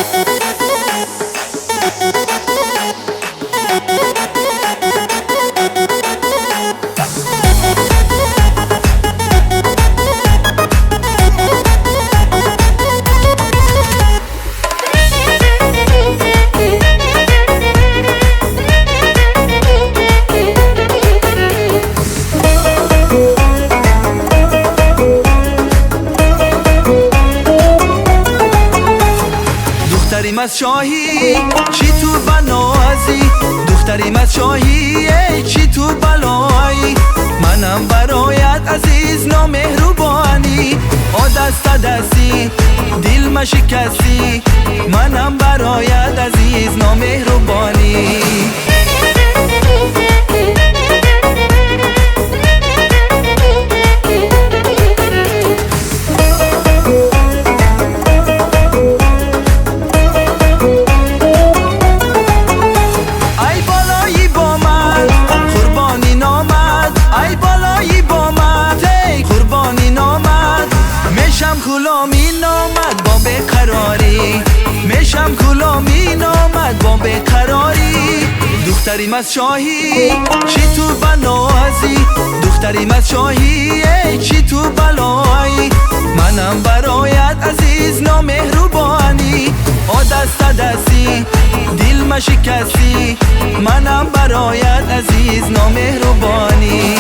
دختریم از شاهی چی تو بنازی، دختریم از شاهی چی تو بلایی. منم برایت عزیز نامهربانی، آ دست دستی دل مشکستی. منم برایت عزیز نامهربانی. غلامی نامد با بقراری، میشم غلامی نامد با بقراری. دختریم از شاهی چی تو بنازی، دختریم از شاهی چی تو بلایی. منم برایت عزیز نامهربانی، آ دست دستی دل مشکستی. منم برایت عزیز نامهربانی.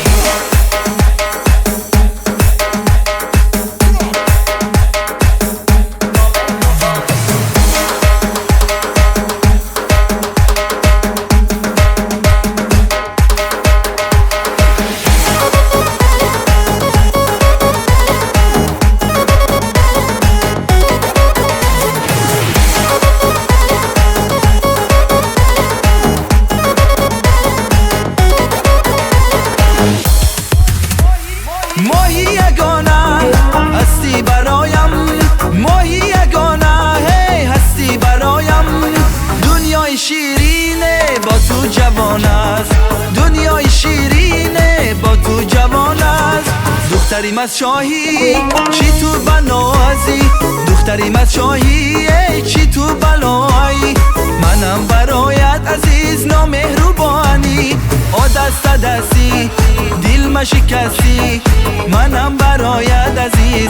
ماهی یگانه هستی برایم، ماهی یگانه هی هستی برایم. دنیای شیرینه با تو جوان است، دنیای شیرینه با تو جوان است. دختریم از شاهی چی تو بنازی، دختریم از شاهی چی تو بلایی. منم برایت عزیز نامهربانی، آ دست دستی دل مشکستی. منم برایت عزیز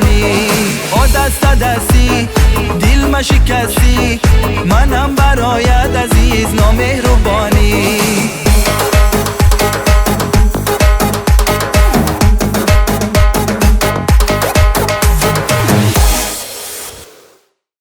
نامهربانی، آ دست دستی دل مشکستی. منم برایت